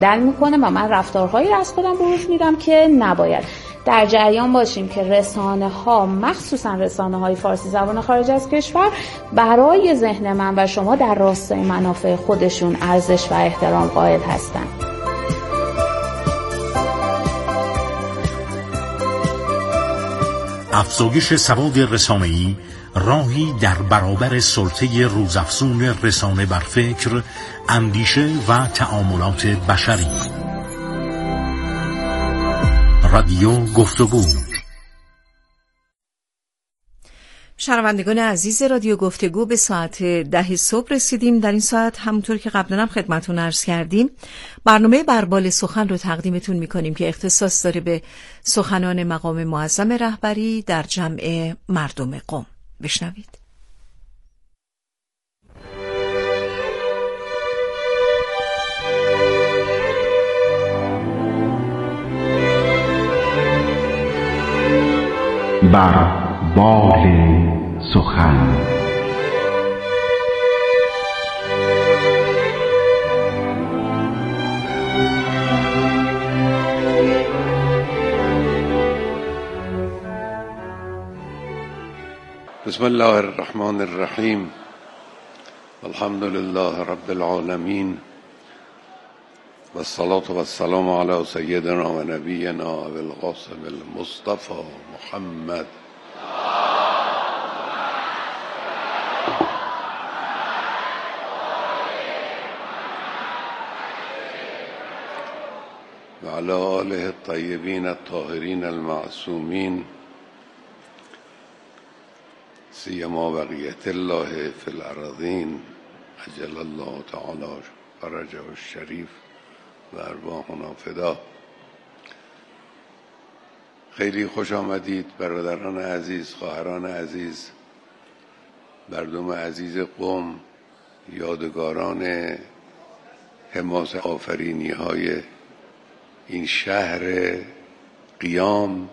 میکنه و من رفتارهایی از خودم بروز میدم که نباید. در جریان باشیم که رسانه ها، مخصوصا رسانه های فارسی زبان خارج از کشور، برای ذهن من و شما در راستای منافع خودشون ارزش و احترام قائل هستند. افزایش سواد رسانه‌ای راهی در برابر سلطه روزافزون رسانه بر فکر، اندیشه و تعاملات بشری. رادیو گفتگو. شنوندگان عزیز رادیو گفتگو، به ساعت 10 صبح رسیدیم. در این ساعت همونطور که قبلا هم خدمتتون عرض کردیم، برنامه بربال سخن رو تقدیمتون میکنیم که اختصاص داره به سخنان مقام معظم رهبری در جمع مردم قم. بشنوید. بربال سخن. بسم الله الرحمن الرحیم. الحمد لله رب العالمین و الصلاة و السلام علی سیدنا و نبینا ابی القاسم المصطفى محمد و علی آله الطیبین الطاهرین المعصومین، سیما بقیت الله فی الارضین عجل الله تعالی فرجه الشریف و ارواحنا فدا. خیلی خوش آمدید برادران عزیز، خواهران عزیز، مردم عزیز قم، یادگاران حماسه آفرینی های این شهر قیام،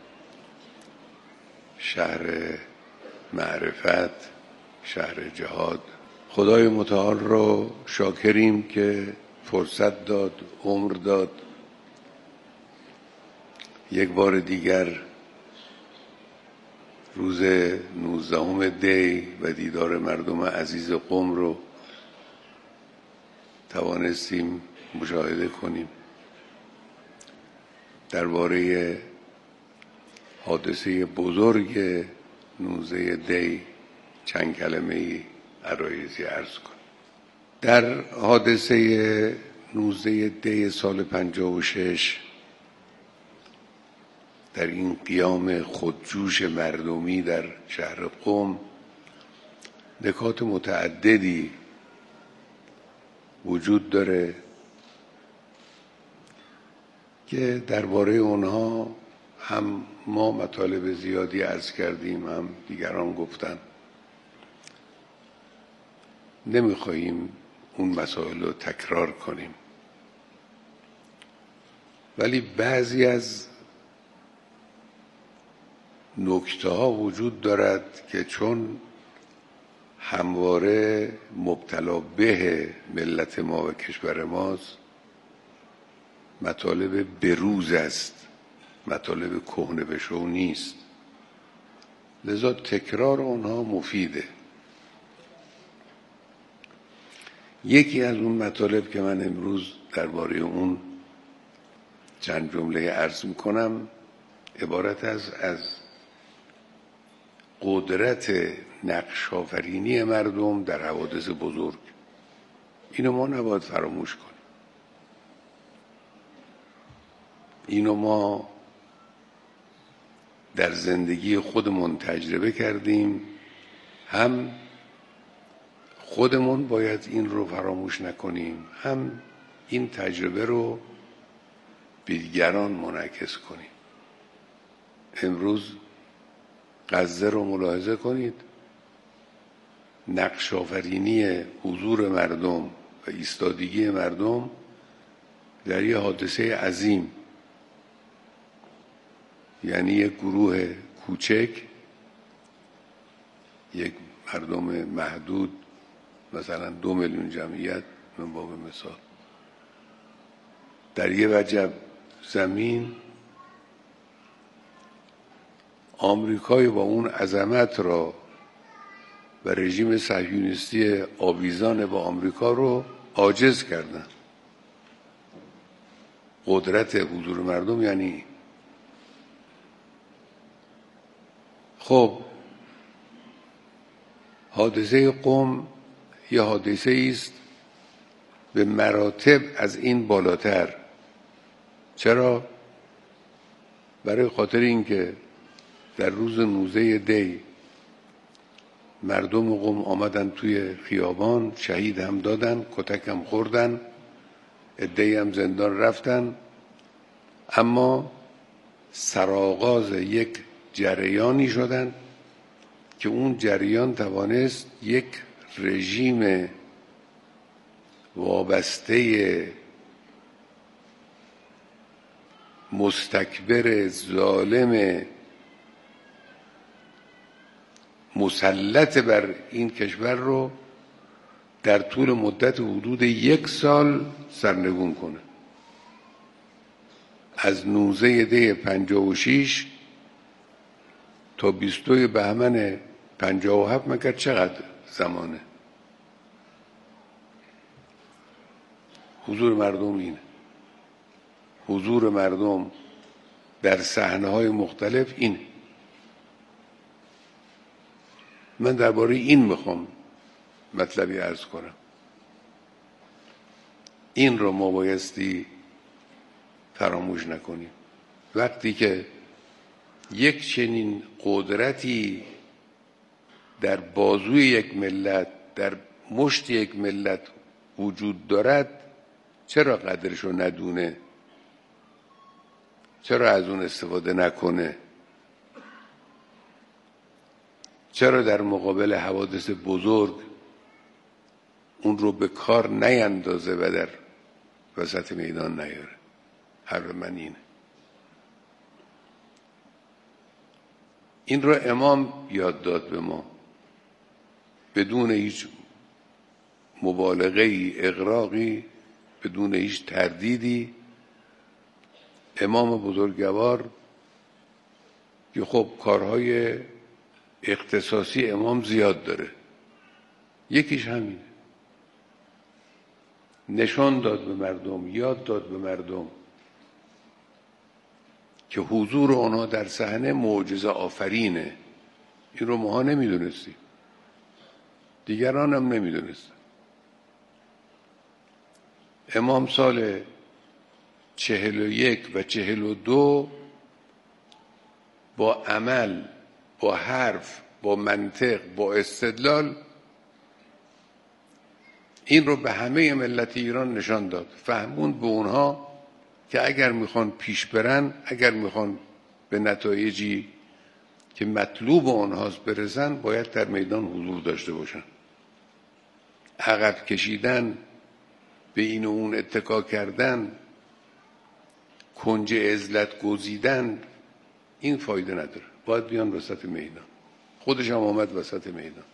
شهر معرفت، شهر جهاد. خدای متعال رو شاکریم که فرصت داد، عمر داد، یک بار دیگر روز 19 دی و دیدار مردم عزیز قم رو توانستیم مشاهده کنیم. درباره حادثه بزرگ 19 دی چند کلمه عرایضی عرض کنم. در حادثه 19 دی سال 56، در این قیام خودجوش مردمی در شهر قم، نکات متعددی وجود داره که درباره اونها هم ما مطالب زیادی عرض کردیم، هم دیگران گفتن. نمیخواهیم اون مسائل رو تکرار کنیم، ولی بعضی از نکته ها وجود دارد که چون همواره مبتلا به ملت ما و کشور ماست، مطالب بروز است، مطالب کهنه بشو نیست، لذا تکرار اونها مفیده. یکی از اون مطالب که من امروز درباره اون چند جمله عرض میکنم عبارت از قدرت نقش آفرینی مردم در حوادث بزرگ. اینو ما نباید فراموش کنیم. اینو ما در زندگی خودمون تجربه کردیم، هم خودمون باید این رو فراموش نکنیم، هم این تجربه رو به دیگران منعکس کنیم. امروز غزه رو ملاحظه کنید، نقش آفرینی حضور مردم و ایستادگی مردم در یه حادثه عظیم، یعنی یک گروه کوچک، یک مردم محدود، مثلا 2 میلیون جمعیت من باب مثال، در یه وجب زمین آمریکای با اون عظمت را و رژیم صهیونیستی آویزان با آمریکا رو عاجز کردن. قدرت حضور مردم یعنی خب حادثه قم یه حادثه است به مراتب از این بالاتر. چرا؟ برای خاطر اینکه در روز 19 دی مردم قم آمدن توی خیابان، شهید هم دادن، کتک هم خوردن، عده‌ای هم زندان رفتن، اما سرآغاز یک جریانی شدن که اون جریان توانست یک رژیم وابسته مستکبر ظالم مسلط بر این کشور رو در طول مدت حدود 1 سال سرنگون کنه. از 19 دی 56 تا 22 بهمن 57 مگر چقدر زمانه؟ حضور مردم اینه. حضور مردم در صحنه‌های مختلف اینه. من درباره این میخوام مطلبی عرض کنم. این رو ما بایستی فراموش نکنیم. وقتی که یک چنین قدرتی در بازوی یک ملت، در مشت یک ملت وجود دارد، چرا قدرشو ندونه؟ چرا از اون استفاده نکنه؟ چرا در مقابل حوادث بزرگ اون رو به کار نیندازه و در وسط میدان نیاره؟ حرف من اینه. این رو امام یاد داد به ما بدون هیچ مبالغه‌ای، اغراقی، بدون هیچ تردیدی. امام بزرگوار که خب کارهای اختصاصی امام زیاد داره، یکیش همینه. نشان داد به مردم، یاد داد به مردم که حضور آنها در صحنه معجزه آفرینه. این رو ماها نمیدونستیم، دیگران هم نمیدونستن. امام سال 41 و 42 با عمل، با حرف، با منطق، با استدلال این رو به همه ملت ایران نشان داد. فهموند به اونها که اگر میخوان پیش برن، اگر میخوان به نتایجی که مطلوب اونهاست برسن، باید در میدان حضور داشته باشن. عقب کشیدن، به این و اون اتکا کردن، کنج عزلت گزیدن، این فایده نداره. باید بیان وسط میدان. خودش هم آمد وسط میدان.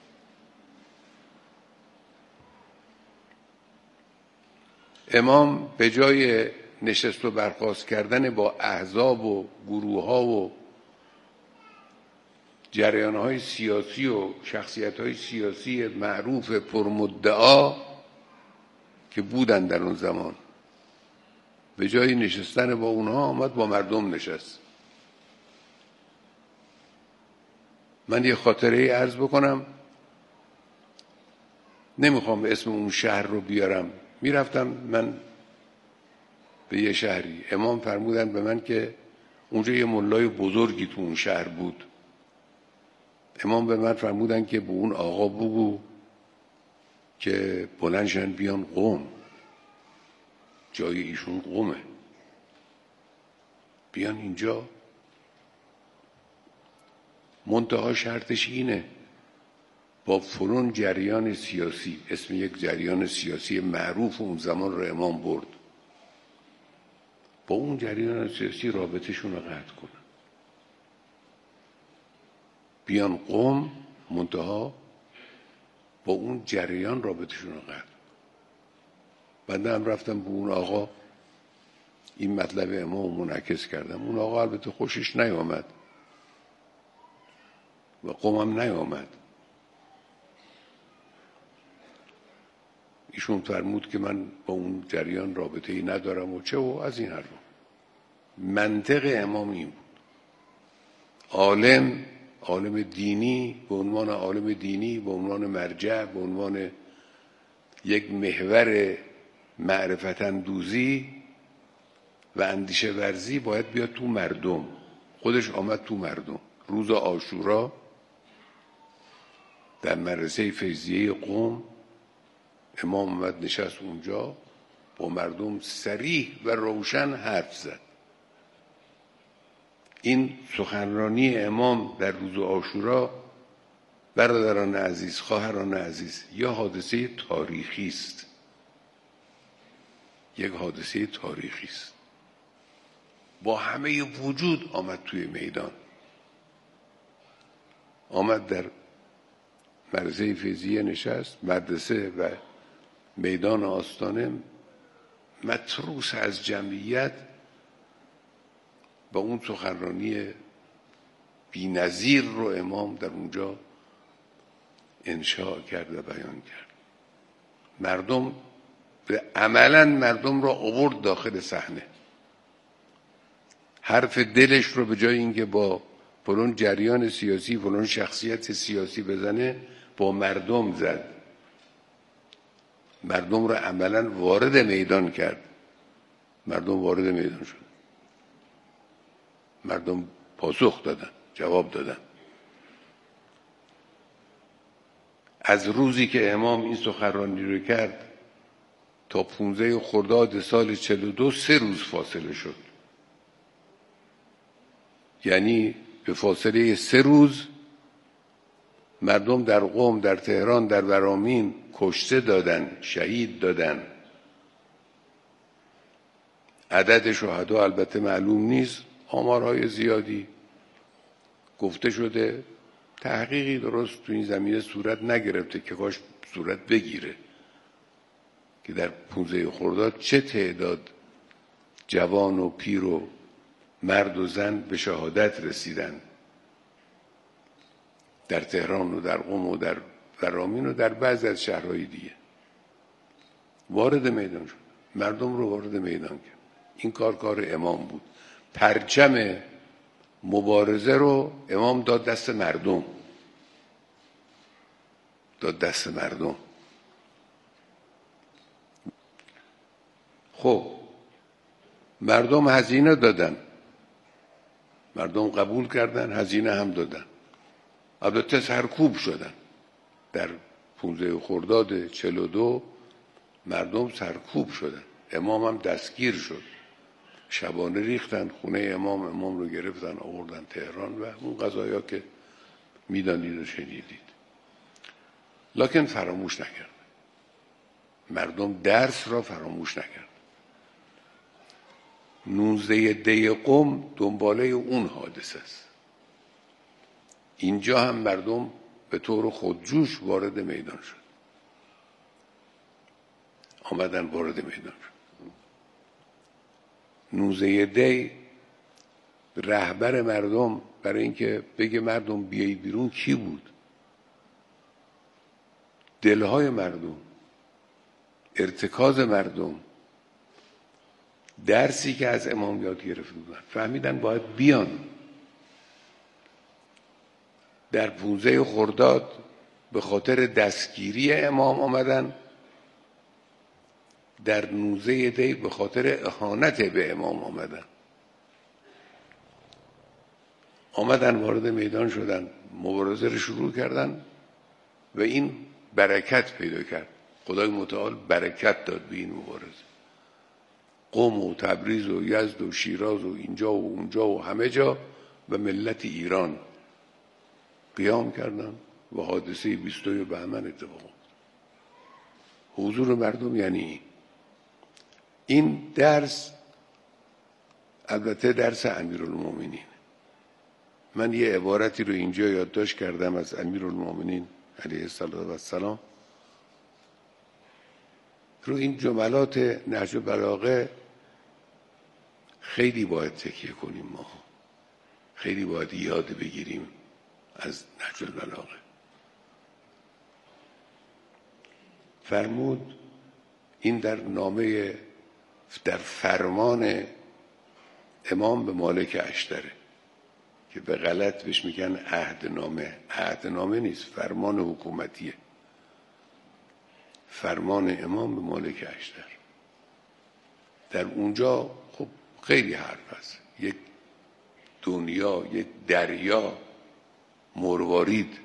امام به جای نشست و برخاست کردن با احزاب و گروه ها و جریان های سیاسی و شخصیت های سیاسی معروف پرمدعا که بودن در اون زمان، به جای نشستن با اونها آمد با مردم نشست. من یه خاطره عرض بکنم، نمیخوام اسم اون شهر رو بیارم. میرفتم من به یه شهری، امام فرمودن به من که اونجا یه ملای بزرگی تو اون شهر بود. امام به من فرمودن که به اون آقا بگو که بلندشن بیان قم، جای ایشون قمه، بیان اینجا. منتها شرطش اینه با فلان جریان سیاسی، اسم یک جریان سیاسی معروف اون زمان رو امام برد، با اون جریان سیاسی رابطشون رو قطع کنن، بیان قم، منتها با اون جریان رابطشون رو قطع. بنده هم رفتم به اون آقا این مطلب امام منعکس کردم. اون آقا البته خوشش نیامد و قومم نیامد. ایشون فرمود که من با اون جریان رابطه‌ای ندارم و چه و از این حرفا. منطق امام این بود. عالم دینی به عنوان عالم دینی، به عنوان مرجع، به عنوان یک محور معرفت اندوزی و اندیشه ورزی باید بیاد تو مردم. خودش آمد تو مردم. روز عاشورا در مدرسه فیضیه قم امام آمد نشست اونجا، با مردم صریح و روشن حرف زد. این سخنرانی امام در روز عاشورا برادران عزیز، خواهران عزیز، یا حادثه تاریخی است، یک حادثه تاریخی است. با همه وجود آمد توی میدان، آمد در مدرسه فیضیه نشست. مدرسه و میدان آستانه متروس از جمعیت با اون سخنرانی بی‌نظیر رو امام در اونجا انشاء کرد و بیان کرد. مردم عملا مردم رو آورد داخل صحنه. حرف دلش رو به جای اینکه با فلان جریان سیاسی، فلان شخصیت سیاسی بزنه، با مردم زد. مردم رو عملا وارد میدان کرد. مردم وارد میدان شد. مردم پاسخ دادن، جواب دادن. از روزی که امام این سخنرانی رو کرد تا 15 خرداد سال 42 3 روز فاصله شد. یعنی به فاصله 3 روز مردم در قم، در تهران، در ورامین کشته دادن، شهید دادن. عدد شهدا البته معلوم نیست، آمارهای زیادی گفته شده. تحقیقی درست تو این زمینه صورت نگرفته که کاش صورت بگیره که در 15 خرداد چه تعداد جوان و پیر و مرد و زن به شهادت رسیدن در تهران و در قم و در ورامین و در بعضی از شهرهای دیگه. وارد میدان شد، مردم رو وارد میدان کرد. این کار امام بود. پرچم مبارزه رو امام داد دست مردم، خب مردم هزینه دادن، مردم قبول کردن، هزینه هم دادن. البته سرکوب شدن. در 15 خرداد 42 مردم سرکوب شدن. امام هم دستگیر شد. شبانه ریختن خونه امام رو گرفتن آوردن تهران و اون قضایا که میدانید و شنیدید. لکن فراموش نکرد. مردم درس را فراموش نکرد. 19 دی قم دنباله اون حادثه است. اینجا هم مردم به طور خودجوش وارد میدان شد. آمدن وارد میدان شد. 19 دی رهبر مردم برای اینکه بگه مردم بیایید بیرون کی بود؟ دلهای مردم، ارتکاز مردم، درسی که از امام یاد گرفته بودن، فهمیدن باید بیان. در 15 خرداد به خاطر دستگیری امام آمدن، در 19 دی به خاطر اهانت به امام آمدن وارد میدان شدن، مبارزه رو شروع کردن و این برکت پیدا کرد. خدای متعال برکت داد به این مبارزه. قم و تبریز و یزد و شیراز و اینجا و اونجا و همه جا و ملت ایران قیام کردن و حادثه 20 بهمن اتفاق افتاد. حضور مردم یعنی این درس، البته درس امیرالمومنین. من یه عبارتی رو اینجا یادداشت کردم از امیرالمومنین علیه السلام رو این جملات نهج البلاغه خیلی باید تکیه کنیم، ما خیلی باید یاد بگیریم از نهج البلاغه. فرمود این در فرمان امام به مالک اشتره که به غلط بهش میگن عهدنامه نیست، فرمان حکومتیه. فرمان امام به مالک اشتر. در اونجا خب خیلی حرف هست، یک دنیا، یک دریا مروارید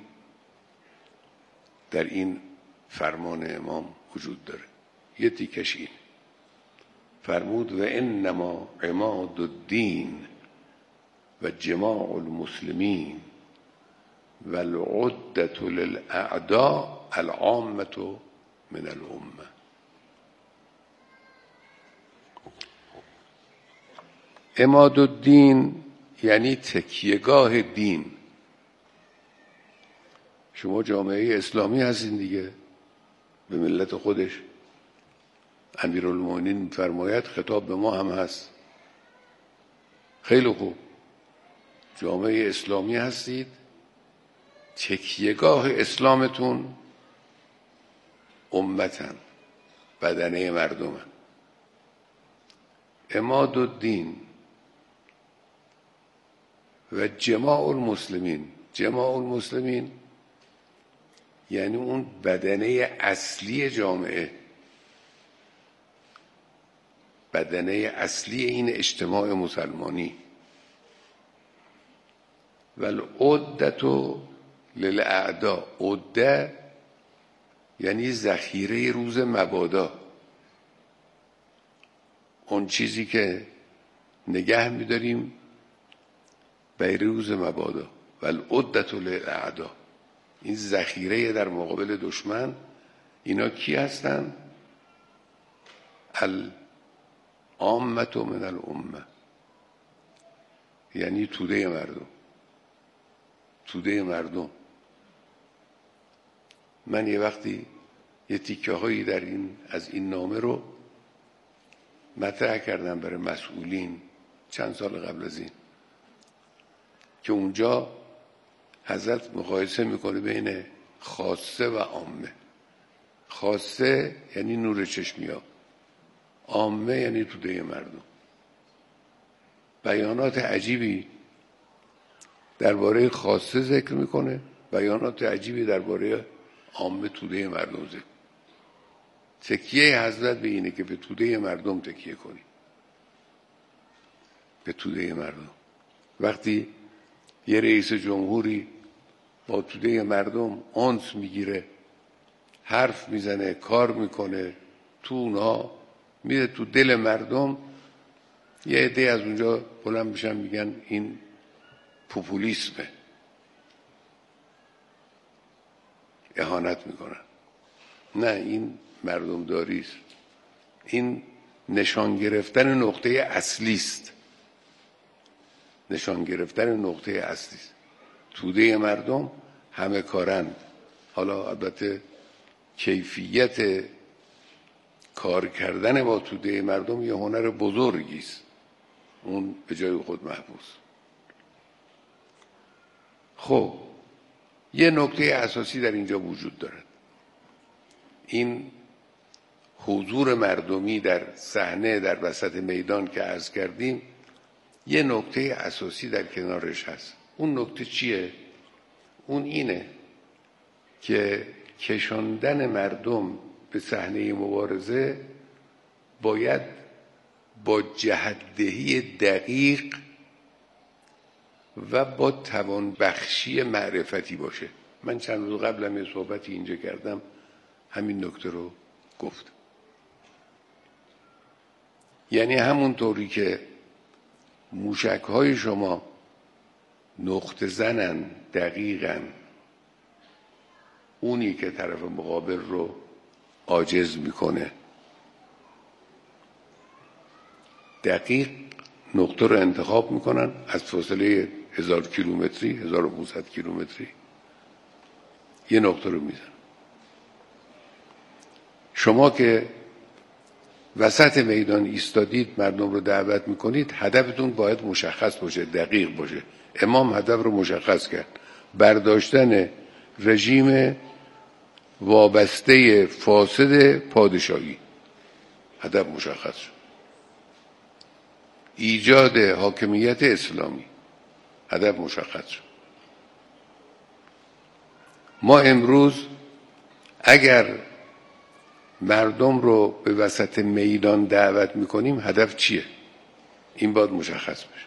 در این فرمان امام وجود داره. یه تیکش این فرمود و انما عماد الدین و جماع المسلمین و العدة للاعداء العامة من الامه. عماد الدین یعنی تکیهگاه دین. شما جامعه اسلامی هستین دیگه، به ملت خودش. امیرالمومنین می‌فرماید خطاب به ما هم هست. خیلی خوب، جامعه اسلامی هستید، تکیهگاه اسلامتون امتن، بدنه مردمن. عماد الدین و جماع المسلمین. جماع المسلمین یعنی اون بدنه اصلی جامعه، بدنه اصلی این اجتماع مسلمانی. و العدة للاعداء. عده یعنی ذخیره روز مبادا، اون چیزی که نگه می‌داریم برای روز مبادا. و العدة للاعداء، این ذخیره در مقابل دشمن. اینا کی هستن؟ العامة من الامه، یعنی توده مردم. توده مردم. من یه وقتی یه تیکه هایی از این نامه رو مطرح کردم برای مسئولین چند سال قبل از این، که اونجا حضرت مقایسه میکنه بین خاصه و عامه. خاصه یعنی نور چشمیا، عامه یعنی توده مردم. بیانات عجیبی درباره خاصه ذکر میکنه، بیانات عجیبی درباره عامه، توده مردم ذکر. تکیه حضرت به اینه که به توده مردم تکیه کنی، به توده مردم. وقتی یه رئیس جمهوری با توده مردم انس میگیره، حرف میزنه، کار میکنه، تو اونها میره تو دل مردم، یه عده از اونجا بلند میشن میگن این پوپولیسمه، اهانت میکنن. نه، این مردم داریست. این نشان گرفتن نقطه اصلی است. نشان گرفتن نقطه اصلی است. توده مردم همه کارند. حالا البته کیفیت کار کردن با توده مردم یه هنر بزرگی است، اون به جای خود محبوس. خب یه نکته اساسی در اینجا وجود دارد. این حضور مردمی در صحنه، در وسط میدان که عرض کردیم، یه نکته اساسی در کنارش هست. اون نکته چیه؟ اون اینه که کشاندن مردم به صحنه مبارزه باید با جهت‌دهی دقیق و با توانبخشی معرفتی باشه. من چند روز قبل هم یه صحبتی اینجا کردم، همین نکته رو گفتم. یعنی همون طوری که موشک‌های شما نقطه زنن دقیقاً اونی که طرف مقابل رو عاجز میکنه، دقیق نقطه رو انتخاب میکنن از فاصله 1000 کیلومتری، 1500 کیلومتری یه نقطه رو میزن. شما که وسط میدان ایستادید مردم رو دعوت میکنید، هدفتون باید مشخص باشه، دقیق باشه. امام هدف رو مشخص کرد، برداشتن رژیم وابسته فاسد پادشاهی. هدف مشخص شد. ایجاد حاکمیت اسلامی، هدف مشخص شد. ما امروز اگر مردم رو به وسط میدان دعوت میکنیم، هدف چیه؟ این باید مشخص بشه.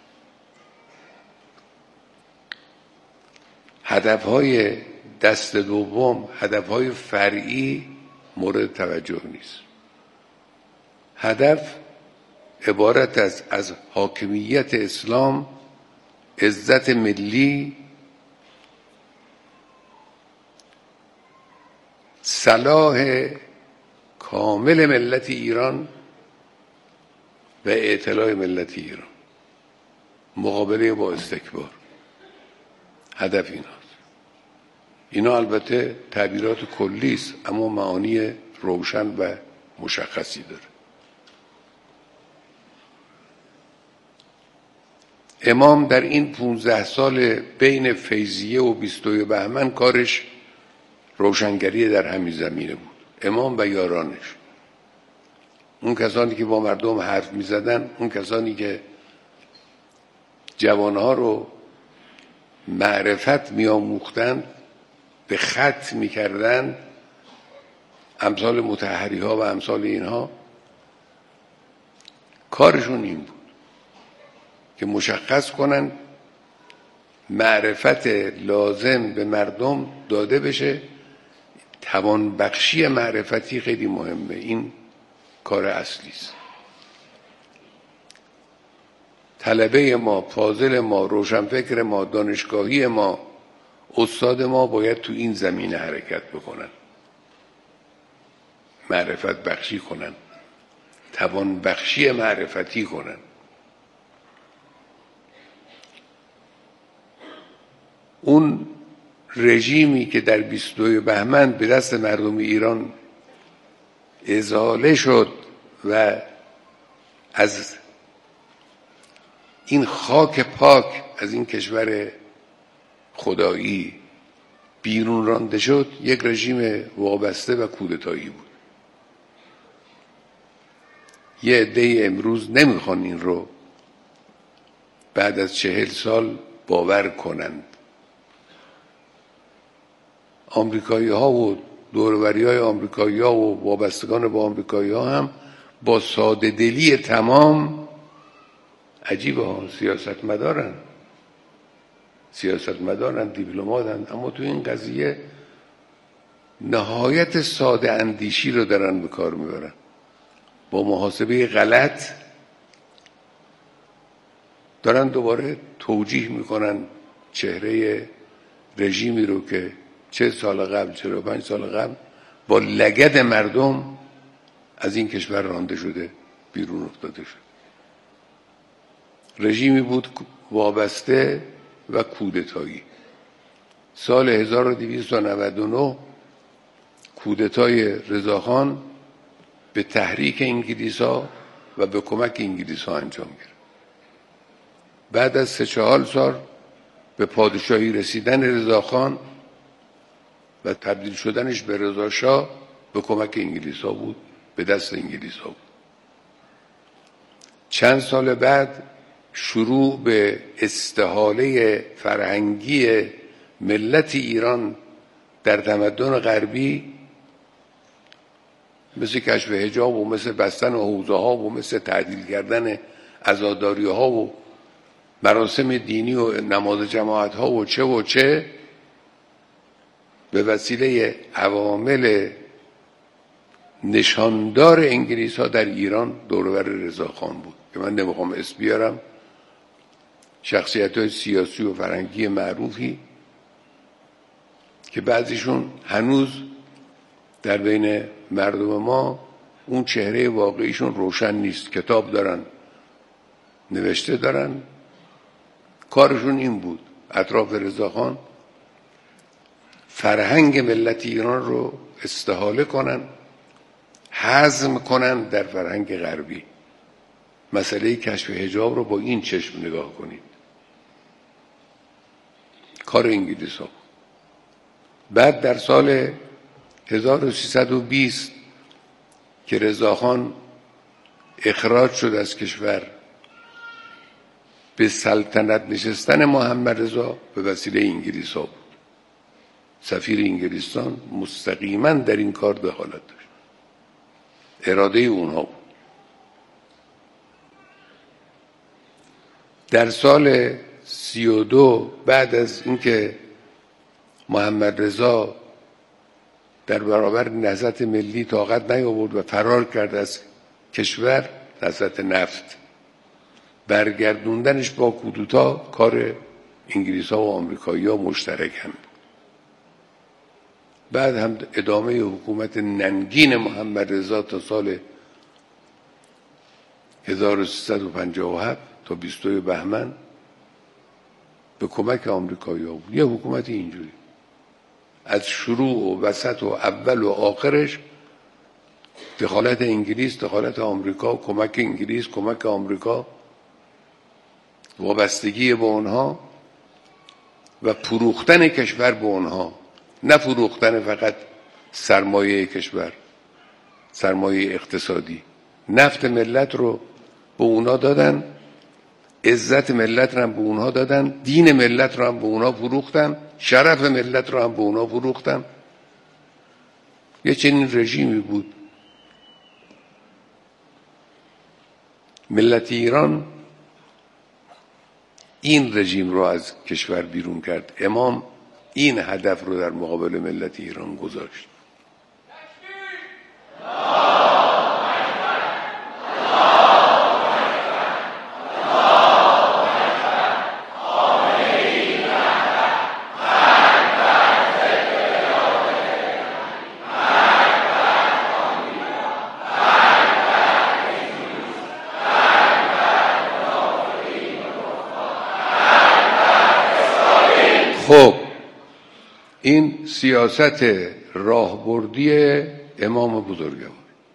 هدفهای دست دوم، هدفهای فرعی مورد توجه نیست. هدف عبارت است از حاکمیت اسلام، عزت ملی، صلاح کامل ملت ایران و اعتلاء ملت ایران، مقابله با استکبار. هدف ایناست. اینا البته تعبیرات کلی است، اما معانی روشن و مشخصی داره. امام در این 15 سال بین فیضیه و 22 بهمن کارش روشنگری در همین زمینه بود. امام و یارانش، اون کسانی که با مردم حرف می زدن، اون کسانی که جوانها رو معرفت می آموختن، به خط می کردن، امثال مطهری ها و امثال اینها، کارشون این بود که مشخص کنن معرفت لازم به مردم داده بشه. توانبخشی معرفتی خیلی مهمه، این کار اصلی است. طلبه ما، فاضل ما، روشنفکر ما، دانشگاهی ما، استاد ما باید تو این زمینه حرکت بکنن، معرفت بخشی کنن، توانبخشی معرفتی کنن. اون رژیمی که در 22 بهمن به دست مردم ایران ازاله شد و از این خاک پاک، از این کشور خدایی بیرون رانده شد، یک رژیم وابسته و کودتایی بود. یه عده امروز نمیخوان این رو بعد از 40 سال باور کنند. آمریکایی ها و دوروری های آمریکایی ها و وابستگان با آمریکایی ها هم با ساده دلی تمام، عجیبه ها، سیاستمدارن، دیپلماتن، اما تو این قضیه نهایت ساده اندیشی رو دارن به کار میبرن. با محاسبه غلط دارن دوباره توجیه میکنن چهره رژیمی رو که 40 سال قبل، 45 سال قبل با لگد مردم از این کشور رانده شده، بیرون افتاده شد. رژیمی بود وابسته و کودتایی. سال 1299 کودتای رضاخان به تحریک انگلیس‌ها و به کمک انگلیس‌ها انجام گرفت. بعد از 3-4 سال به پادشاهی رسیدن رضاخان و تبدیل شدنش به رضاشاه به کمک انگلیس‌ها بود، به دست انگلیس‌ها بود. چند سال بعد شروع به استحاله فرهنگی ملت ایران در تمدن غربی، مثل کشف حجاب و مثل بستن حوزه ها و مثل تعدیل کردن عزاداری ها و مراسم دینی و نماز جماعت ها و چه به وسیله عوامل نشاندار انگلیس ها در ایران دورور رضاخان بود که من نمیخوام اسم بیارم. شخصیت های سیاسی و فرهنگی معروفی که بعضیشون هنوز در بین مردم ما اون چهره واقعیشون روشن نیست، کتاب دارن، نوشته دارن. کارشون این بود اطراف رضاخان فرهنگ ملت ایران رو استحاله کنن، هضم کنن در فرهنگ غربی. مسئله کشف حجاب رو با این چشم نگاه کنید. کار انگلیس ها. بعد در سال 1320 که رضاخان اخراج شد از کشور، به سلطنت نشستن محمد رضا به وسیله انگلیس ها بود. سفیر انگلستان مستقیما در این کار دخالت داشت، اراده اونها بود. در سال 32 بعد از اینکه محمد رضا در برابر نهضت ملی طاقت نیاورد و فرار کرد از کشور، نهضت نفت، برگردوندنش با کودتا کار انگلیس ها و آمریکایی ها مشترک هم. بعد هم ادامه حکومت ننگین محمد رضا تا سال 1357 تا 22 بهمن به کمک آمریکایی ها بود. یه حکومت اینجوری از شروع و وسط و اول و آخرش دخالت انگلیس، دخالت آمریکا، کمک انگلیس، کمک آمریکا، وابستگی به اونها و فروختن کشور به اونها، نه فروختن فقط سرمایه کشور، سرمایه اقتصادی. نفت ملت رو به اونها دادن، عزت ملت رو هم به اونها دادن، دین ملت رو هم به اونها فروختن، شرف ملت رو هم به اونها فروختن. یه چنین رژیمی بود. ملت ایران این رژیم رو از کشور بیرون کرد. امام این هدف رو در مقابل ملت ایران گذاشت. خب این سیاست راهبردی امام بزرگوار،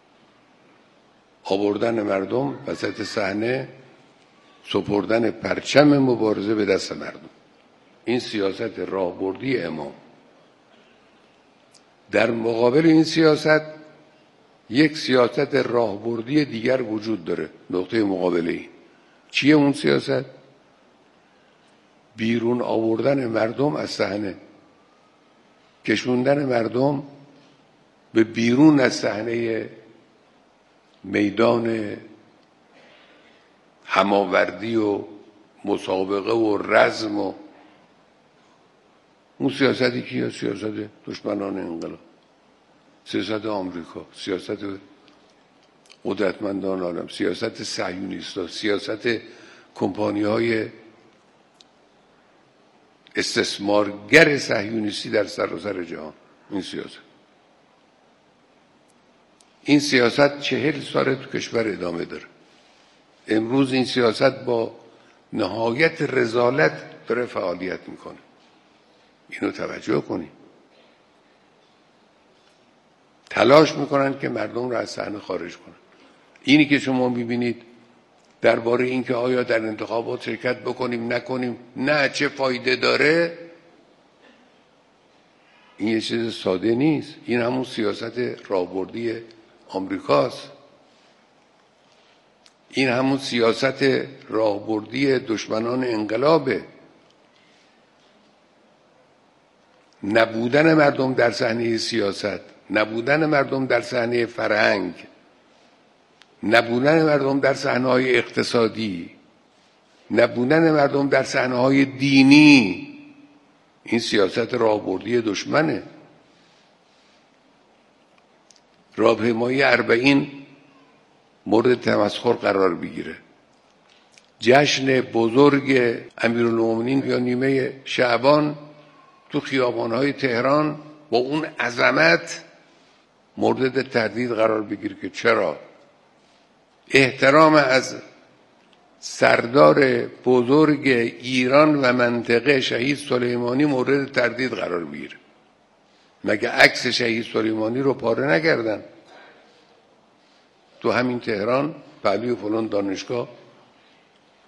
آوردن مردم وسط صحنه، سپردن پرچم مبارزه به دست مردم، این سیاست راهبردی امام. در مقابل این سیاست یک سیاست راهبردی دیگر وجود داره. نقطه مقابله این چیه؟ اون سیاست بیرون آوردن مردم از صحنه، کشوندن مردم به بیرون از صحنه میدان هماوردی و مسابقه و رزم و اون سیاستی که سیاست دشمنان انقلاب، سیاست آمریکا، سیاست قدرتمندان عالم، سیاست صهیونیستا، سیاست کمپانی‌های استثمارگر صهیونیستی در سراسر جهان. این سیاست 40 سال تو کشور ادامه داره. امروز این سیاست با نهایت رذالت داره فعالیت میکنه. اینو توجه کنید. تلاش میکنن که مردم رو از صحنه خارج کنن. اینی که شما میبینید درباره این که آیا در انتخابات شرکت بکنیم نکنیم، نه چه فایده داره، این یه چیز ساده نیست. این همون سیاست راهبردی آمریکاست. این همون سیاست راهبردی دشمنان انقلابه. نبودن مردم در صحنه سیاست، نبودن مردم در صحنه فرهنگ، نبودن مردم در صحنه‌های اقتصادی، نبودن مردم در صحنه‌های دینی، این سیاست راهبردی دشمنه. راهپیمایی 40 مورد تمسخر قرار بگیره. جشن بزرگ امیرالمومنین یا نیمه شعبان تو خیابان‌های تهران با اون عظمت مورد تردید قرار بگیره که چرا؟ احترام از سردار بزرگ ایران و منطقه شهید سلیمانی مورد تردید قرار بگیره. مگه عکس شهید سلیمانی رو پاره نکردن؟ تو همین تهران پهلوی فلان دانشگاه